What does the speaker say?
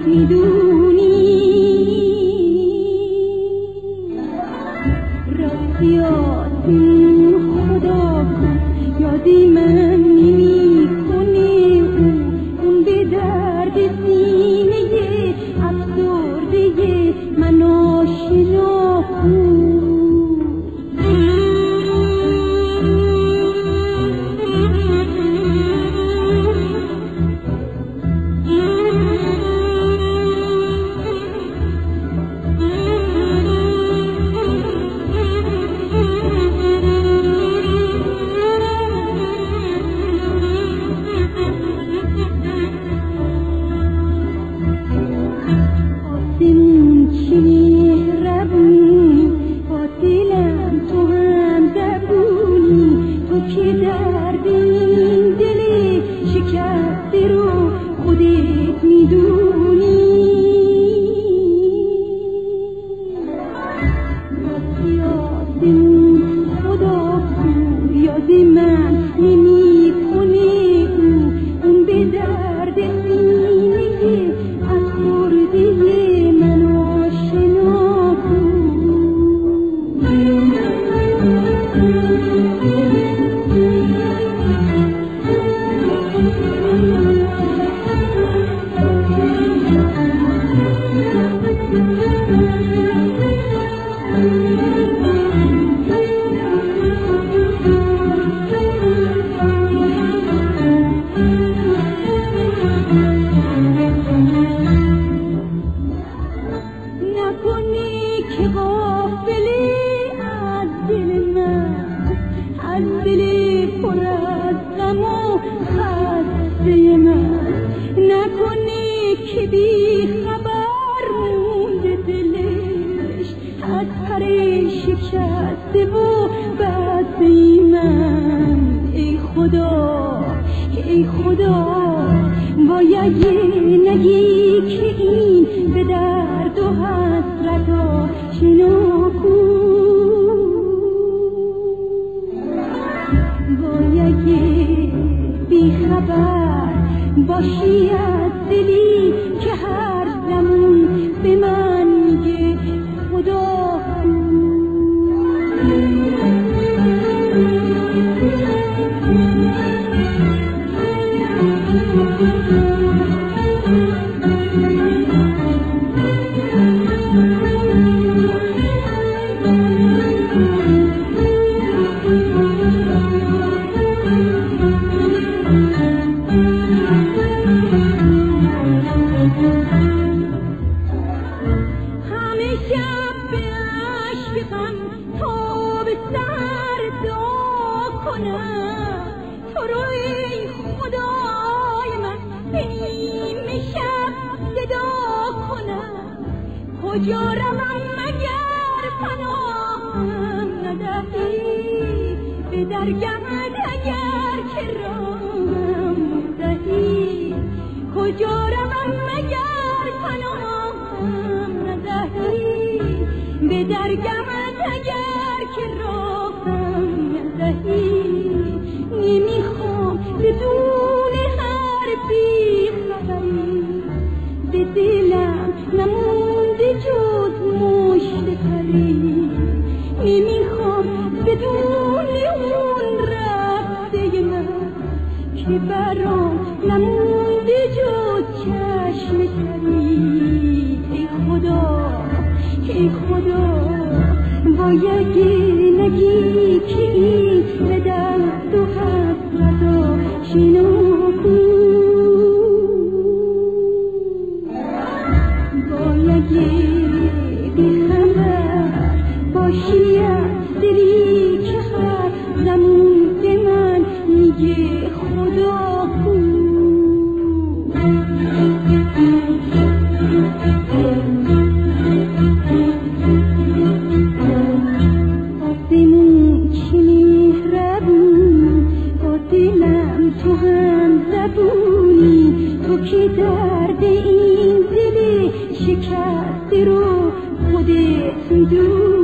میدونی راستی یادی خدا کن یادی من نمیکنه اون به درد سینه افسرده من آشنا کن ای خدا باید نگی که این به درد و حسرت آشنا کن باید بی خبر باشی از دلی که هر زمان به من میگه خدا کجا روم مگر پناهم ندهی به درگمت اگر که راهم دهی کجا روم مگر پناهم ندهی به درگمت اگر که راهم دهی نمیخوام بدون حرفی خبری به دلم نمونده جز مشت پری نمیخوام بدون اون رفته من که برام نمونده جز چشم تری ای خدا باید نگی که این به درد و حسرت آشنا کن بی خبر باشی از دلی که هر زمان به من میگه خدا کن آسمون چه مهربون با دلم تو هم زبونی تو که درد این دل شکسته رو خودت میدونی